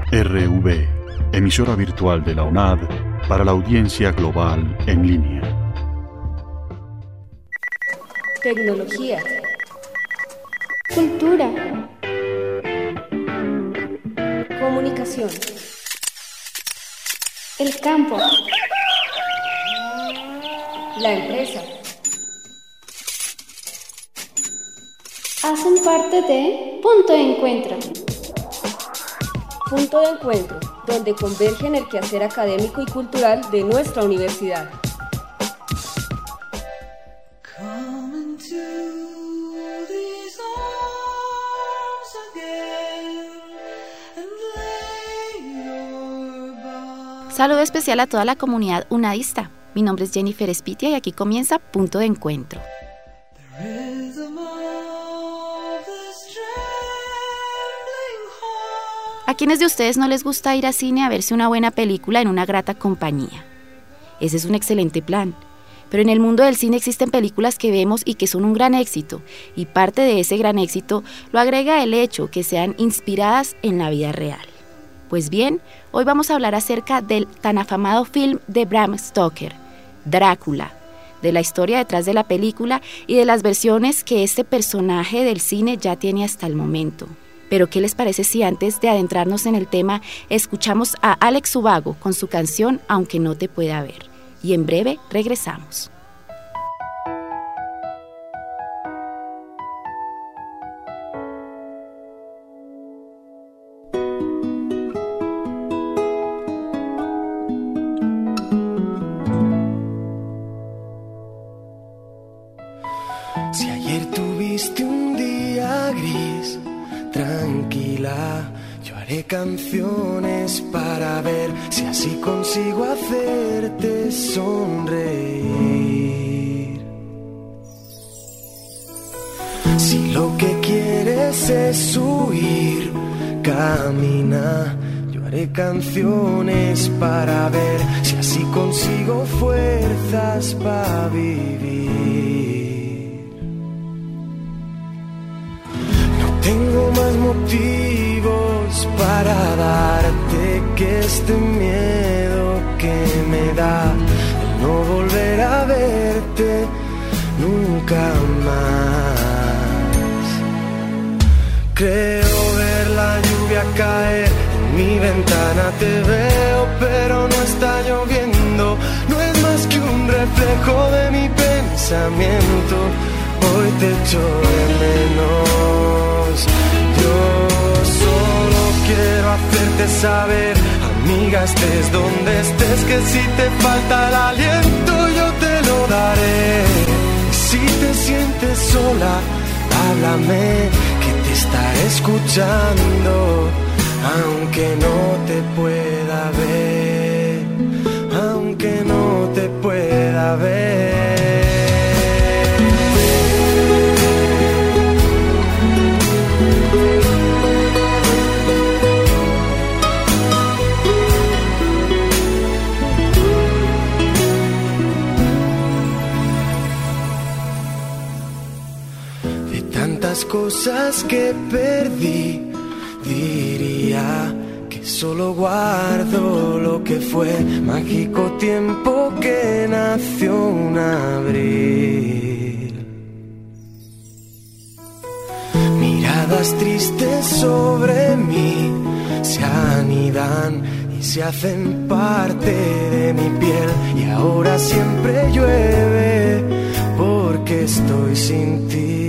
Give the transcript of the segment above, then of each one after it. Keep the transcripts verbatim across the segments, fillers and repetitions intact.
R V, emisora virtual de la UNAD para la audiencia global en línea. Tecnología. Cultura. Comunicación. El campo. La empresa. Hacen parte de Punto de Encuentro. Punto de encuentro, donde convergen el quehacer académico y cultural de nuestra universidad. Saludo especial a toda la comunidad unadista. Mi nombre es Jennifer Espitia y aquí comienza Punto de Encuentro. ¿A quiénes de ustedes no les gusta ir a cine a verse una buena película en una grata compañía? Ese es un excelente plan. Pero en el mundo del cine existen películas que vemos y que son un gran éxito, y parte de ese gran éxito lo agrega el hecho que sean inspiradas en la vida real. Pues bien, hoy vamos a hablar acerca del tan afamado film de Bram Stoker, Drácula, de la historia detrás de la película y de las versiones que este personaje del cine ya tiene hasta el momento. Pero ¿qué les parece si antes de adentrarnos en el tema escuchamos a Alex Ubago con su canción Aunque no te pueda ver? Y en breve regresamos. Si ayer tuviste un día gris, tranquila, yo haré canciones para ver si así consigo hacerte sonreír. Si lo que quieres es huir, camina, yo haré canciones para ver si así consigo fuerzas para vivir. Tengo más motivos para darte que este miedo que me da el no volver a verte nunca más. Creo ver la lluvia caer en mi ventana, te veo pero no está lloviendo, no es más que un reflejo de mi pensamiento. Hoy te echo de menos. Yo solo quiero hacerte saber, amiga, estés donde estés, que si te falta el aliento yo te lo daré. Y si te sientes sola, háblame, que te estaré escuchando, aunque no te pueda ver, aunque no te pueda ver. Cosas que perdí, diría que solo guardo lo que fue mágico tiempo que nació un abril. Miradas tristes sobre mí se anidan y se hacen parte de mi piel, y ahora siempre llueve porque estoy sin ti.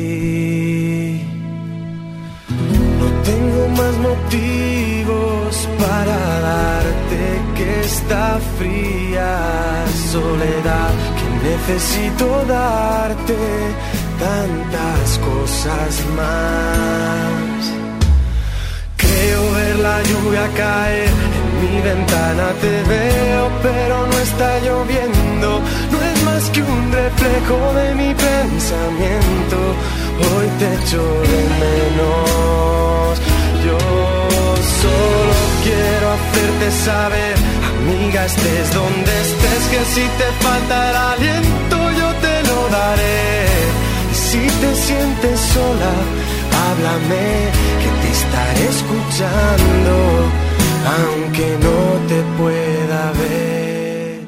Tengo más motivos para darte que esta fría soledad, que necesito darte tantas cosas más. Creo ver la lluvia caer en mi ventana, te veo pero no está lloviendo, no es más que un reflejo de mi pensamiento. Hoy te echo de menos. Yo solo quiero hacerte saber, amiga, estés donde estés, que si te falta el aliento yo te lo daré. Y si te sientes sola, háblame, que te estaré escuchando, aunque no te pueda ver.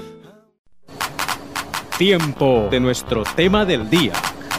Tiempo de nuestro tema del día.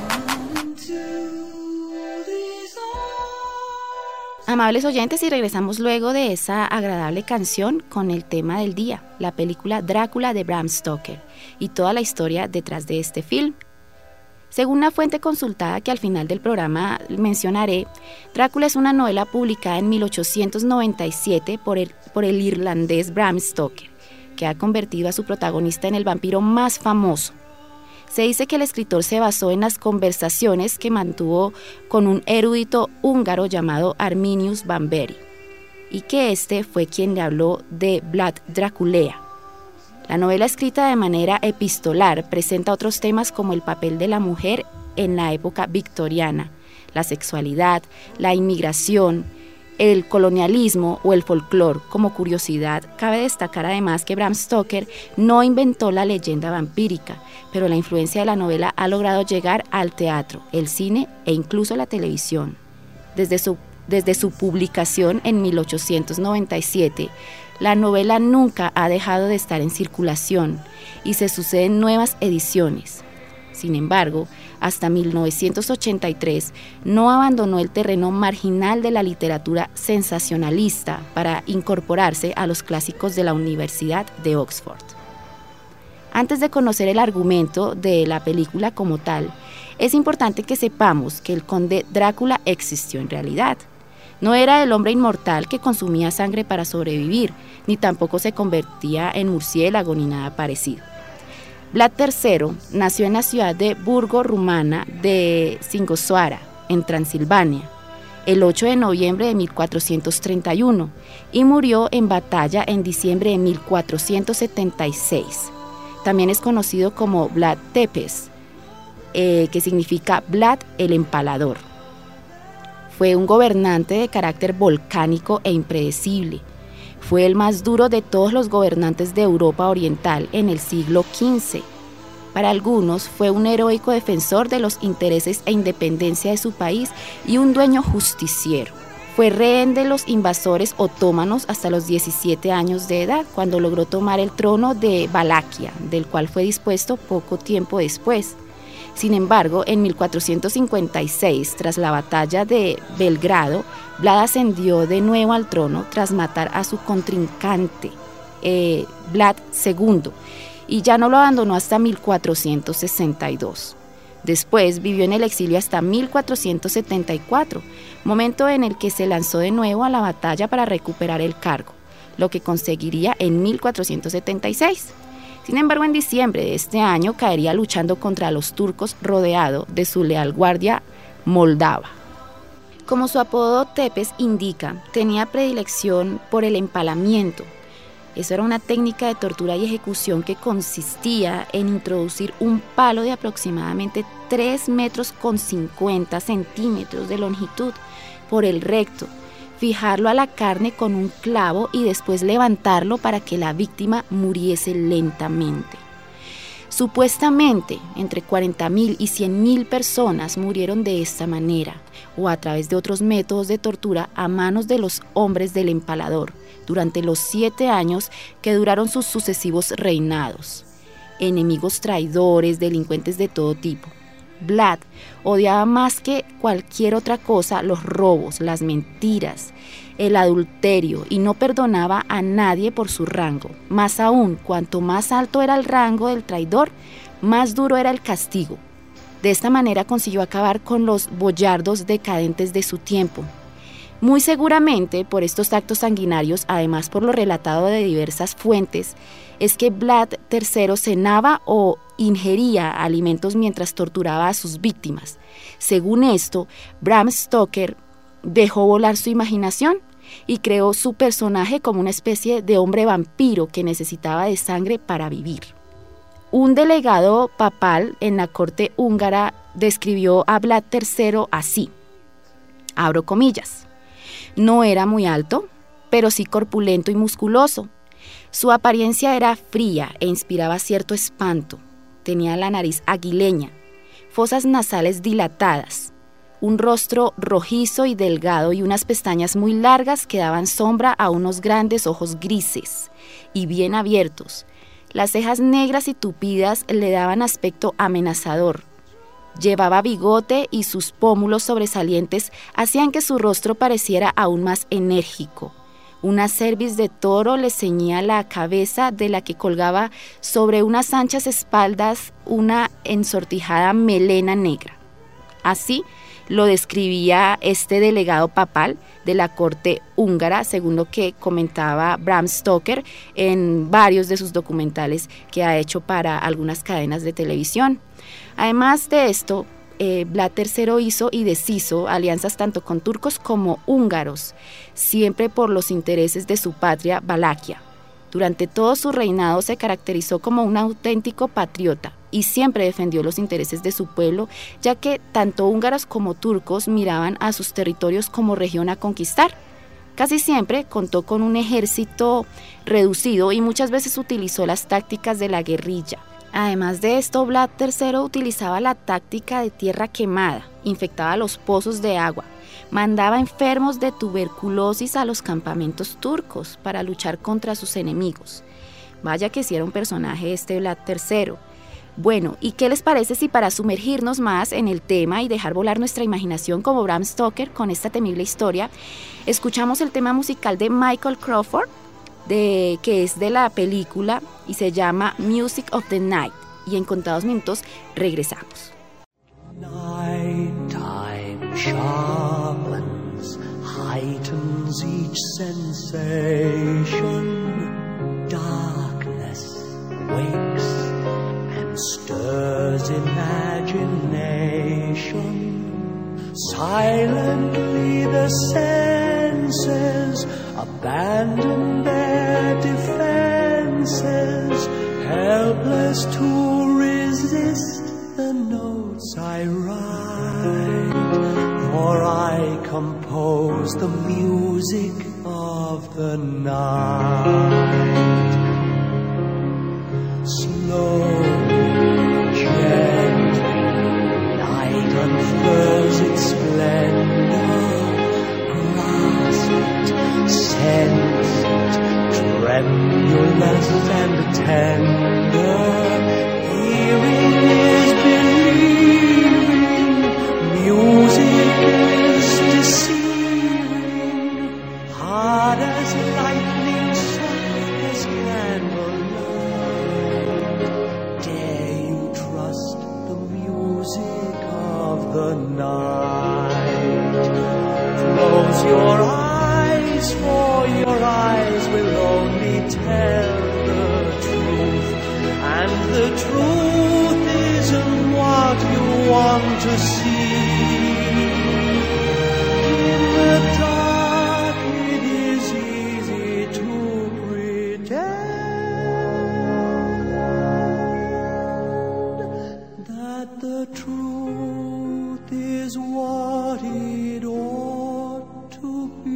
Amables oyentes, y regresamos luego de esa agradable canción con el tema del día, la película Drácula de Bram Stoker y toda la historia detrás de este film. Según una fuente consultada que al final del programa mencionaré, Drácula es una novela publicada en mil ochocientos noventa y siete por el, por el irlandés Bram Stoker, que ha convertido a su protagonista en el vampiro más famoso. Se dice que el escritor se basó en las conversaciones que mantuvo con un erudito húngaro llamado Arminius Bamberi, y que este fue quien le habló de Vlad Draculea. La novela, escrita de manera epistolar, presenta otros temas como el papel de la mujer en la época victoriana, la sexualidad, la inmigración, el colonialismo o el folclore. Como curiosidad, cabe destacar además que Bram Stoker no inventó la leyenda vampírica, pero la influencia de la novela ha logrado llegar al teatro, el cine e incluso la televisión. Desde su, desde su publicación en mil ochocientos noventa y siete, la novela nunca ha dejado de estar en circulación y se suceden nuevas ediciones. Sin embargo, hasta mil novecientos ochenta y tres no abandonó el terreno marginal de la literatura sensacionalista para incorporarse a los clásicos de la Universidad de Oxford. Antes de conocer el argumento de la película como tal, es importante que sepamos que el conde Drácula existió en realidad. No era el hombre inmortal que consumía sangre para sobrevivir, ni tampoco se convertía en murciélago ni nada parecido. Vlad tercero nació en la ciudad de Burgo rumana de Sighisoara, en Transilvania, el ocho de noviembre de mil cuatrocientos treinta y uno y murió en batalla en diciembre de mil cuatrocientos setenta y seis. También es conocido como Vlad Tepes, eh, que significa Vlad el Empalador. Fue un gobernante de carácter volcánico e impredecible. Fue el más duro de todos los gobernantes de Europa Oriental en el siglo quince. Para algunos fue un heroico defensor de los intereses e independencia de su país y un dueño justiciero. Fue rehén de los invasores otomanos hasta los diecisiete años de edad, cuando logró tomar el trono de Valaquia, del cual fue dispuesto poco tiempo después. Sin embargo, en mil cuatrocientos cincuenta y seis, tras la batalla de Belgrado, Vlad ascendió de nuevo al trono tras matar a su contrincante, eh, Vlad segundo, y ya no lo abandonó hasta mil cuatrocientos sesenta y dos. Después vivió en el exilio hasta mil cuatrocientos setenta y cuatro, momento en el que se lanzó de nuevo a la batalla para recuperar el cargo, lo que conseguiría en mil cuatrocientos setenta y seis. Sin embargo, en diciembre de este año caería luchando contra los turcos rodeado de su leal guardia moldava. Como su apodo Tepes indica, tenía predilección por el empalamiento. Eso era una técnica de tortura y ejecución que consistía en introducir un palo de aproximadamente tres metros con cincuenta centímetros de longitud por el recto, fijarlo a la carne con un clavo y después levantarlo para que la víctima muriese lentamente. Supuestamente, entre cuarenta mil y cien mil personas murieron de esta manera, o a través de otros métodos de tortura a manos de los hombres del empalador, durante los siete años que duraron sus sucesivos reinados. Enemigos traidores, delincuentes de todo tipo. Vlad odiaba más que cualquier otra cosa los robos, las mentiras, el adulterio, y no perdonaba a nadie por su rango. Más aún, cuanto más alto era el rango del traidor, más duro era el castigo. De esta manera consiguió acabar con los boyardos decadentes de su tiempo. Muy seguramente por estos actos sanguinarios, además por lo relatado de diversas fuentes, es que Vlad tercero cenaba o ingería alimentos mientras torturaba a sus víctimas. Según esto, Bram Stoker dejó volar su imaginación y creó su personaje como una especie de hombre vampiro que necesitaba de sangre para vivir. Un delegado papal en la corte húngara describió a Vlad tercero así, abro comillas: no era muy alto, pero sí corpulento y musculoso. Su apariencia era fría e inspiraba cierto espanto. Tenía la nariz aguileña, fosas nasales dilatadas, un rostro rojizo y delgado y unas pestañas muy largas que daban sombra a unos grandes ojos grises y bien abiertos. Las cejas negras y tupidas le daban aspecto amenazador. Llevaba bigote y sus pómulos sobresalientes hacían que su rostro pareciera aún más enérgico. Una cerviz de toro le ceñía la cabeza, de la que colgaba sobre unas anchas espaldas una ensortijada melena negra. Así lo describía este delegado papal de la corte húngara, según lo que comentaba Bram Stoker en varios de sus documentales que ha hecho para algunas cadenas de televisión. Además de esto, eh, Vlad tercero hizo y deshizo alianzas tanto con turcos como húngaros, siempre por los intereses de su patria Valaquia. Durante todo su reinado se caracterizó como un auténtico patriota y siempre defendió los intereses de su pueblo, ya que tanto húngaros como turcos miraban a sus territorios como región a conquistar. Casi siempre contó con un ejército reducido y muchas veces utilizó las tácticas de la guerrilla. Además de esto, Vlad tercero utilizaba la táctica de tierra quemada, infectaba los pozos de agua, mandaba enfermos de tuberculosis a los campamentos turcos para luchar contra sus enemigos. Vaya que sí era un personaje este Vlad tercero. Bueno, ¿y qué les parece si para sumergirnos más en el tema y dejar volar nuestra imaginación como Bram Stoker con esta temible historia, escuchamos el tema musical de Michael Crawford, de, que es de la película y se llama Music of the Night, y en contados minutos regresamos. Nighttime sharpens, heightens each sensation. Darkness wakes and stirs imagination. Silently the senses abandon their defenses, helpless to resist the notes I write, for I compose the music of the night. Slowly, gently, night unfurls its splendor. Grasp it, sense it, tremulous and tender. Hearing is believing, music is deceiving. Hard as lightning, soft as candlelight. Dare you trust the music of the night? Close your eyes, for your eyes will only tell the truth, and the truth isn't what you want to see. In the dark it is easy to pretend that the truth is what it ought to be.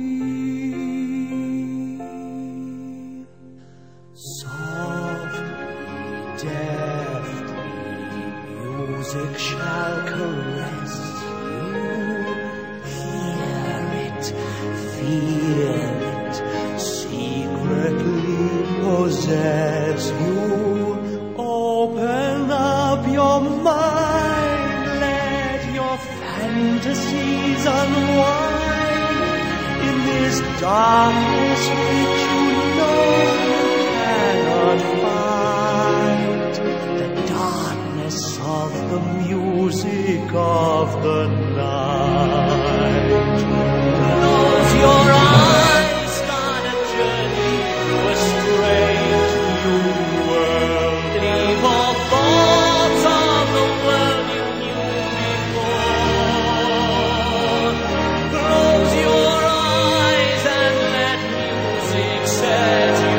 Softly, deftly, music shall caress you. Hear it, feel it, secretly possess you. Open up your mind, let your fantasies unwind in this darkness which you know you cannot find. The darkness of the music of the night. Close your eyes, start a journey through a strange new world. Leave all thoughts of the world you knew before. Close your eyes and let music set you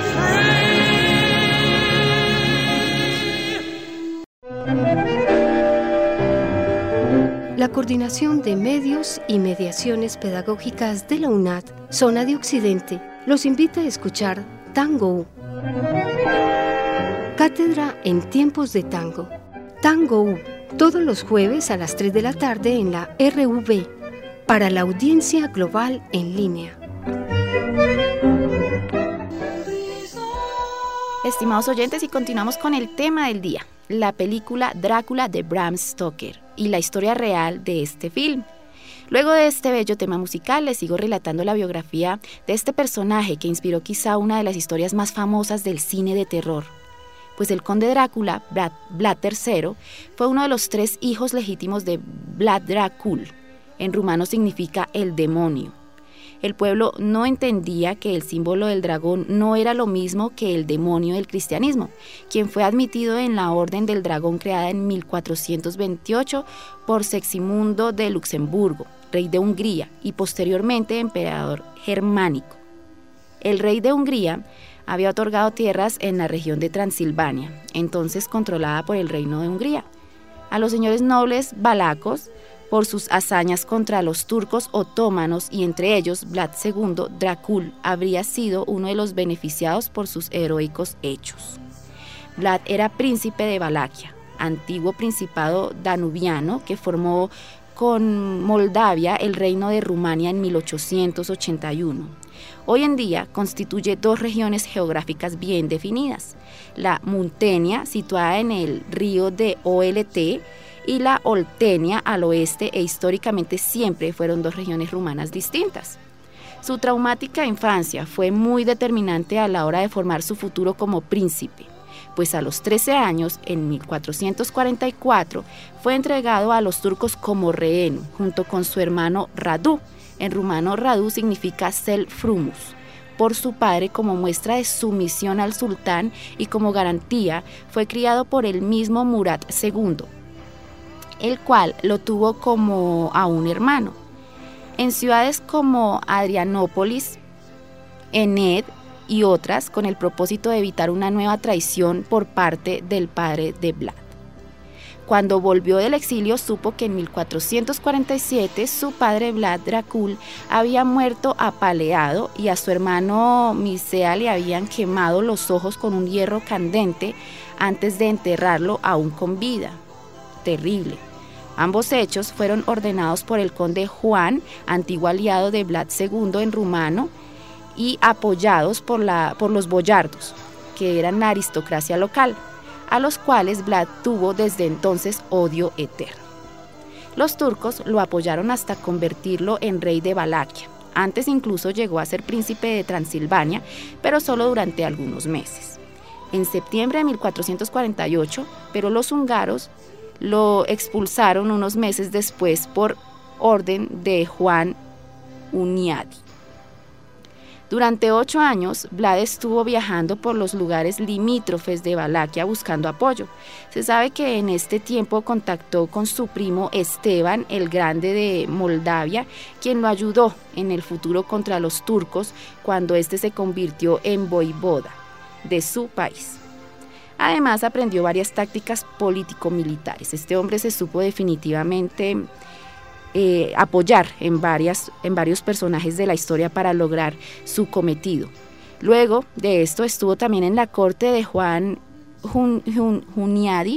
free. La Coordinación de Medios y Mediaciones Pedagógicas de la UNAD, Zona de Occidente, los invita a escuchar Tango U. Cátedra en tiempos de tango. Tango U, todos los jueves a las tres de la tarde en la R V, para la audiencia global en línea. Estimados oyentes, y continuamos con el tema del día, la película Drácula de Bram Stoker y la historia real de este film. Luego de este bello tema musical, les sigo relatando la biografía de este personaje que inspiró quizá una de las historias más famosas del cine de terror. Pues el conde Drácula, Vlad, Vlad tercero, fue uno de los tres hijos legítimos de Vlad Dracul. En rumano significa el demonio. El pueblo no entendía que el símbolo del dragón no era lo mismo que el demonio del cristianismo, quien fue admitido en la Orden del Dragón creada en mil cuatrocientos veintiocho por Segismundo de Luxemburgo, rey de Hungría y posteriormente emperador germánico. El rey de Hungría había otorgado tierras en la región de Transilvania, entonces controlada por el reino de Hungría, a los señores nobles valacos por sus hazañas contra los turcos otomanos, y entre ellos Vlad segundo Dracul habría sido uno de los beneficiados por sus heroicos hechos. Vlad era príncipe de Valaquia, antiguo principado danubiano que formó con Moldavia el reino de Rumania en mil ochocientos ochenta y uno. Hoy en día constituye dos regiones geográficas bien definidas, la Muntenia, situada en el río de Olt, y la Oltenia al oeste, e históricamente siempre fueron dos regiones rumanas distintas. Su traumática infancia fue muy determinante a la hora de formar su futuro como príncipe, pues a los trece años, en mil cuatrocientos cuarenta y cuatro, fue entregado a los turcos como rehén, junto con su hermano Radu. En rumano, Radu significa cel frumus, por su padre, como muestra de sumisión al sultán, y como garantía fue criado por el mismo Murat segundo, el cual lo tuvo como a un hermano. En ciudades como Adrianópolis, Ened y otras, con el propósito de evitar una nueva traición por parte del padre de Vlad. Cuando volvió del exilio, supo que en mil cuatrocientos cuarenta y siete su padre Vlad Dracul había muerto apaleado, y a su hermano Mircea le habían quemado los ojos con un hierro candente antes de enterrarlo aún con vida. Terrible. Ambos hechos fueron ordenados por el conde Juan, antiguo aliado de Vlad segundo en rumano, y apoyados por, la, por los boyardos, que eran la aristocracia local, a los cuales Vlad tuvo desde entonces odio eterno. Los turcos lo apoyaron hasta convertirlo en rey de Valaquia. Antes incluso llegó a ser príncipe de Transilvania, pero solo durante algunos meses. En septiembre de mil cuatrocientos cuarenta y ocho, pero los húngaros lo expulsaron unos meses después por orden de Juan Hunyadi. Durante ocho años, Vlad estuvo viajando por los lugares limítrofes de Valaquia buscando apoyo. Se sabe que en este tiempo contactó con su primo Esteban el Grande de Moldavia, quien lo ayudó en el futuro contra los turcos cuando éste se convirtió en voivoda de su país. Además, aprendió varias tácticas político-militares. Este hombre se supo definitivamente eh, apoyar en, varias, en varios personajes de la historia para lograr su cometido. Luego de esto estuvo también en la corte de Juan Hunyadi,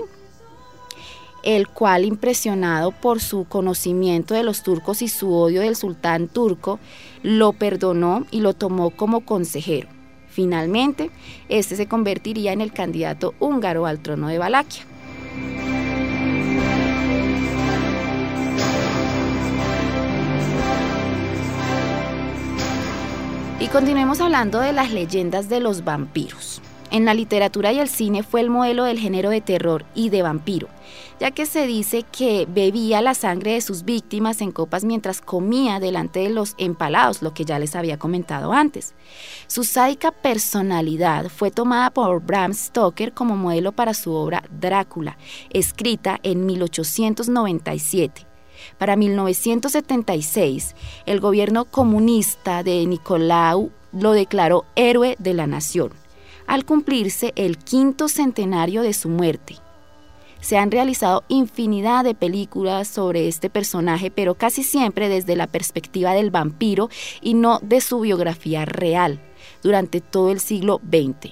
el cual, impresionado por su conocimiento de los turcos y su odio del sultán turco, lo perdonó y lo tomó como consejero. Finalmente, este se convertiría en el candidato húngaro al trono de Valaquia. Y continuemos hablando de las leyendas de los vampiros. En la literatura y el cine fue el modelo del género de terror y de vampiro, ya que se dice que bebía la sangre de sus víctimas en copas mientras comía delante de los empalados, lo que ya les había comentado antes. Su sádica personalidad fue tomada por Bram Stoker como modelo para su obra Drácula, escrita en mil ochocientos noventa y siete. Para mil novecientos setenta y seis, el gobierno comunista de Nicolau lo declaró héroe de la nación, al cumplirse el quinto centenario de su muerte. Se han realizado infinidad de películas sobre este personaje, pero casi siempre desde la perspectiva del vampiro y no de su biografía real, durante todo el siglo veinte.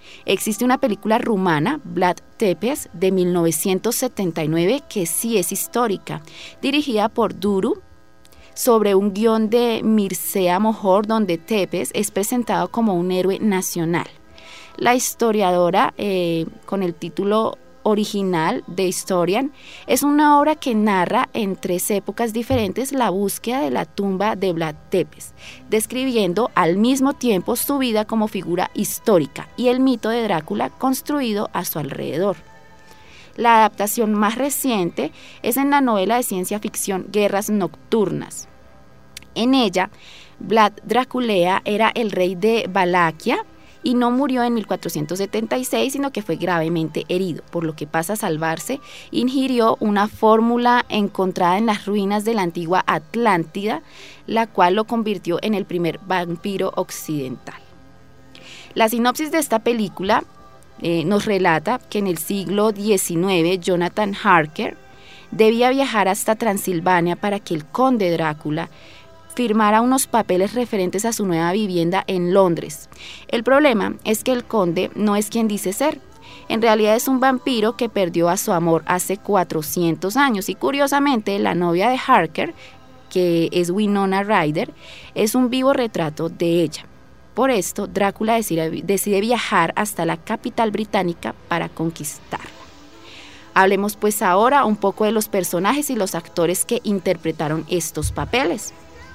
Existe una película rumana, Vlad Tepes, de mil novecientos setenta y nueve, que sí es histórica, dirigida por Duru, sobre un guión de Mircea Mohor, donde Tepes es presentado como un héroe nacional. La historiadora, eh, con el título original de Historian, es una obra que narra en tres épocas diferentes la búsqueda de la tumba de Vlad Tepes, describiendo al mismo tiempo su vida como figura histórica y el mito de Drácula construido a su alrededor. La adaptación más reciente es en la novela de ciencia ficción Guerras Nocturnas. En ella, Vlad Draculea era el rey de Valaquia y no murió en mil cuatrocientos setenta y seis, sino que fue gravemente herido, por lo que pasa a salvarse, ingirió una fórmula encontrada en las ruinas de la antigua Atlántida, la cual lo convirtió en el primer vampiro occidental. La sinopsis de esta película Eh, nos relata que en el siglo diecinueve Jonathan Harker debía viajar hasta Transilvania para que el conde Drácula firmara unos papeles referentes a su nueva vivienda en Londres. El problema es que el conde no es quien dice ser. En realidad es un vampiro que perdió a su amor hace cuatrocientos años y curiosamente la novia de Harker, que es Winona Ryder, es un vivo retrato de ella. Por esto, Drácula decide, decide viajar hasta la capital británica para conquistarla. Hablemos pues ahora un poco de los personajes y los actores que interpretaron estos papeles.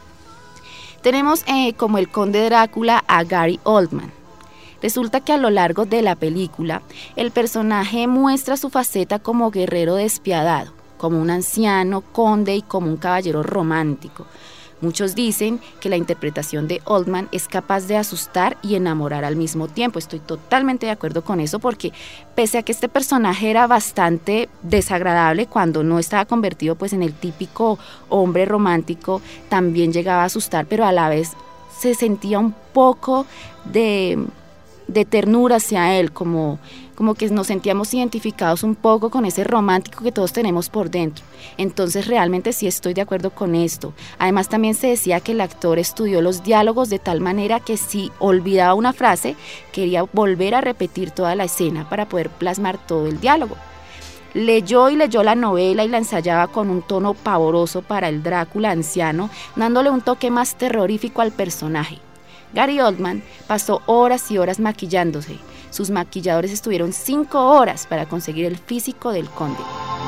Tenemos eh, como el conde Drácula a Gary Oldman. Resulta que a lo largo de la película, el personaje muestra su faceta como guerrero despiadado, como un anciano, conde y como un caballero romántico. Muchos dicen que la interpretación de Oldman es capaz de asustar y enamorar al mismo tiempo. Estoy totalmente de acuerdo con eso porque pese a que este personaje era bastante desagradable cuando no estaba convertido pues en el típico hombre romántico, también llegaba a asustar, pero a la vez se sentía un poco de, de ternura hacia él, como, como que nos sentíamos identificados un poco con ese romántico que todos tenemos por dentro. Entonces realmente sí estoy de acuerdo con esto. Además también se decía que el actor estudió los diálogos de tal manera que si olvidaba una frase, quería volver a repetir toda la escena para poder plasmar todo el diálogo. Leyó y leyó la novela y la ensayaba con un tono pavoroso para el Drácula anciano, dándole un toque más terrorífico al personaje. Gary Oldman pasó horas y horas maquillándose. Sus maquilladores estuvieron cinco horas para conseguir el físico del conde.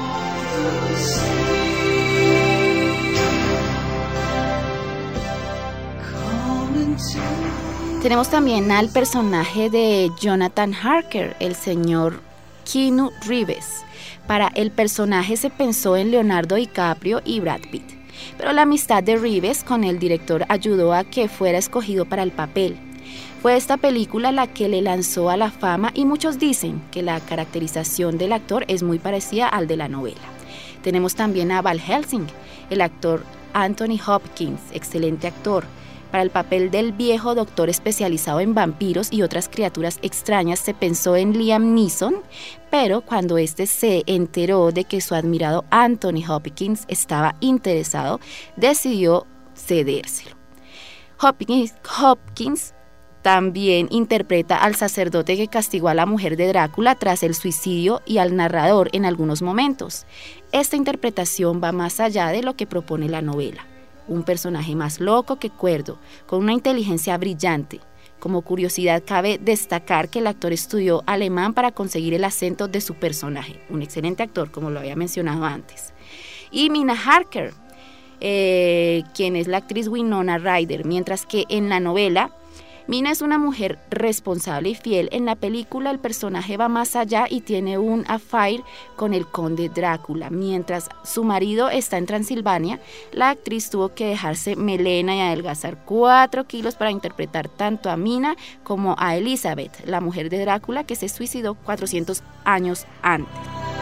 Tenemos también al personaje de Jonathan Harker, el señor Keanu Reeves. Para el personaje se pensó en Leonardo DiCaprio y Brad Pitt, pero la amistad de Reeves con el director ayudó a que fuera escogido para el papel. Fue esta película la que le lanzó a la fama y muchos dicen que la caracterización del actor es muy parecida al de la novela. Tenemos también a Van Helsing, el actor Anthony Hopkins, excelente actor. Para el papel del viejo doctor especializado en vampiros y otras criaturas extrañas se pensó en Liam Neeson, pero cuando este se enteró de que su admirado Anthony Hopkins estaba interesado, decidió cedérselo. Hopkins, Hopkins también interpreta al sacerdote que castigó a la mujer de Drácula tras el suicidio y al narrador en algunos momentos. Esta interpretación va más allá de lo que propone la novela. Un personaje más loco que cuerdo, con una inteligencia brillante. Como curiosidad cabe destacar que el actor estudió alemán para conseguir el acento de su personaje. Un excelente actor, como lo había mencionado antes. Y Mina Harker, eh, quien es la actriz Winona Ryder, mientras que en la novela Mina es una mujer responsable y fiel. En la película el personaje va más allá y tiene un affair con el conde Drácula. Mientras su marido está en Transilvania, la actriz tuvo que dejarse melena y adelgazar cuatro kilos para interpretar tanto a Mina como a Elizabeth, la mujer de Drácula que se suicidó cuatrocientos años antes.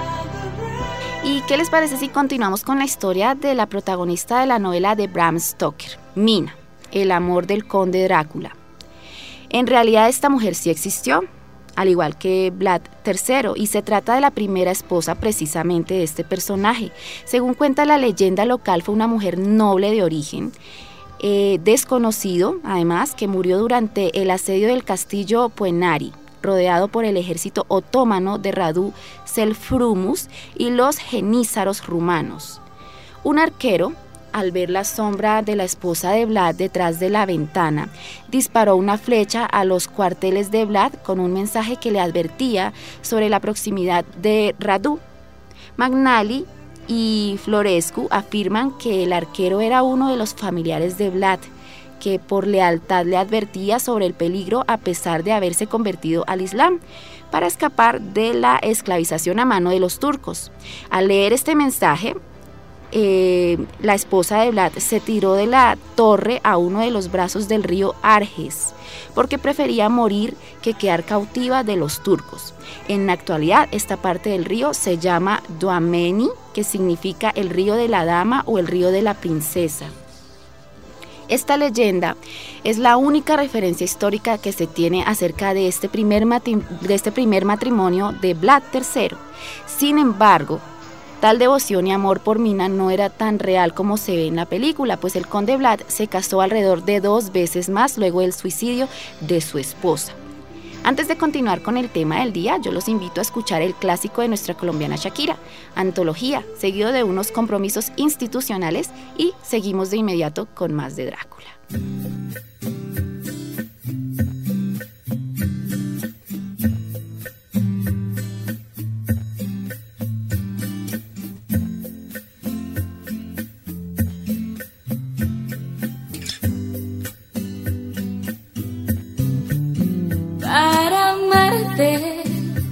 ¿Y qué les parece si continuamos con la historia de la protagonista de la novela de Bram Stoker, Mina, el amor del conde Drácula? En realidad esta mujer sí existió, al igual que Vlad tercero, y se trata de la primera esposa precisamente de este personaje. Según cuenta la leyenda local, fue una mujer noble de origen, eh, desconocido además, que murió durante el asedio del castillo Puenari, rodeado por el ejército otomano de Radu Selfrumus y los genízaros rumanos. Un arquero, al ver la sombra de la esposa de Vlad detrás de la ventana, disparó una flecha a los cuarteles de Vlad con un mensaje que le advertía sobre la proximidad de Radu. Magnali y Florescu afirman que el arquero era uno de los familiares de Vlad, que por lealtad le advertía sobre el peligro a pesar de haberse convertido al Islam, para escapar de la esclavización a mano de los turcos. Al leer este mensaje, Eh, la esposa de Vlad se tiró de la torre a uno de los brazos del río Arges, porque prefería morir que quedar cautiva de los turcos. En la actualidad, esta parte del río se llama Doameni, que significa el río de la dama o el río de la princesa. Esta leyenda es la única referencia histórica que se tiene acerca de este primer, matri- de este primer matrimonio de Vlad tercero. Sin embargo, tal devoción y amor por Mina no era tan real como se ve en la película, pues el conde Vlad se casó alrededor de dos veces más luego del suicidio de su esposa. Antes de continuar con el tema del día, yo los invito a escuchar el clásico de nuestra colombiana Shakira, Antología, seguido de unos compromisos institucionales, y seguimos de inmediato con más de Drácula. Para amarte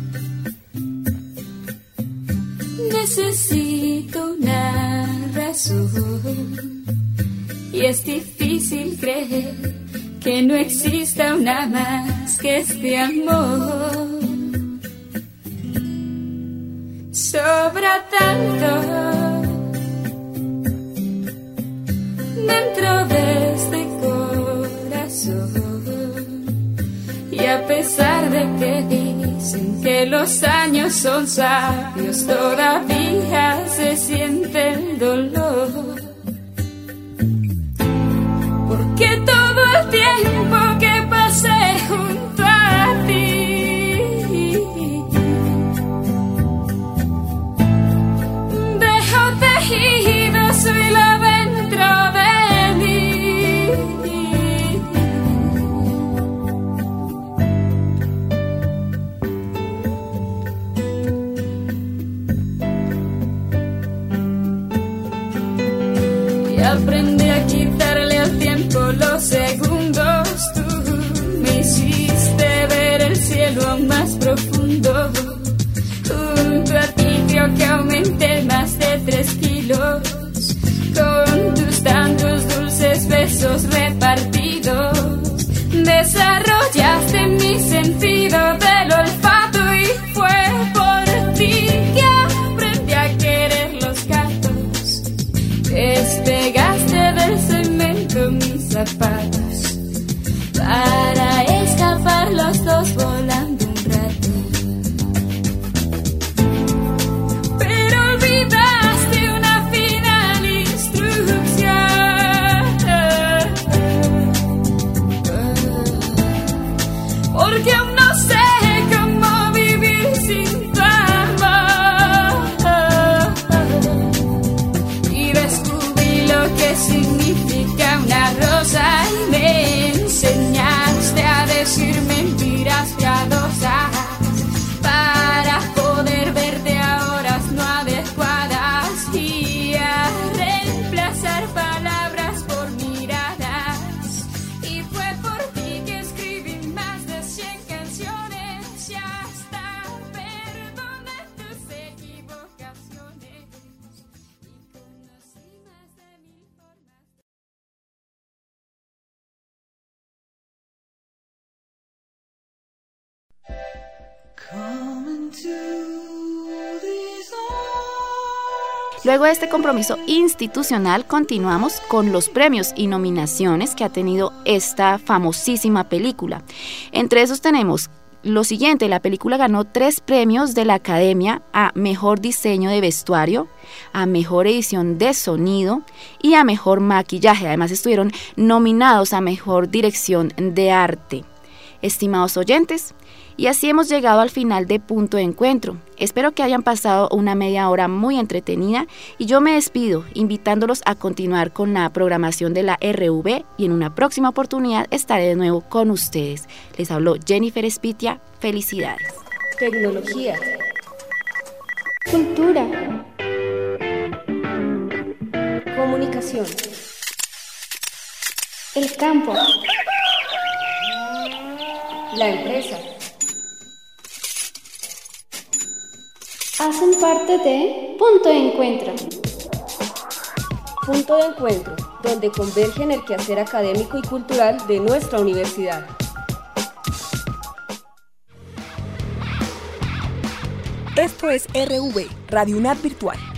necesito una razón, y es difícil creer que no exista una más que este amor. Sobra tanto dentro de este corazón, y a pesar de que dicen que los años son sabios, todavía se siente el dolor. Porque todo el tiempo que pasé junto a ti dejo tejido su hilo dentro de mí. Y aprendí a quitarle al tiempo los segundos. Tú me hiciste ver el cielo aún más profundo. Junto a ti creo que aumenté más de tres kilos, con tus tantos dulces besos repartidos. Desarrollaste mi sentido del olfato, y fue por ti que aprendí a querer los gatos. Despegaste del cemento mis zapatos para escapar los dos volando un rato. Pero olvidaste una final instrucción, porque aún no sé cómo vivir sin tu amor. Y descubrí lo que significa una rosa, y me enseñaste a decir mentiras piadosas para poder verte a horas no adecuadas, y a reemplazar palabras por miradas. Y fue por ti que escribí más de cien canciones, y hasta perdoné tus equivocaciones, y conocí más de mil formas. Luego de este compromiso institucional, continuamos con los premios y nominaciones que ha tenido esta famosísima película. Entre esos tenemos lo siguiente: la película ganó tres premios de la Academia a Mejor Diseño de Vestuario, a Mejor Edición de Sonido y a Mejor Maquillaje. Además estuvieron nominados a Mejor Dirección de Arte. Estimados oyentes, y así hemos llegado al final de Punto de Encuentro. Espero que hayan pasado una media hora muy entretenida y yo me despido invitándolos a continuar con la programación de la R V y en una próxima oportunidad estaré de nuevo con ustedes. Les habló Jennifer Espitia. Felicidades. Tecnología. Cultura. Comunicación. El campo. La empresa. Hacen parte de Punto de Encuentro. Punto de encuentro, donde convergen el quehacer académico y cultural de nuestra universidad. Esto es R V, Radio UNAD Virtual.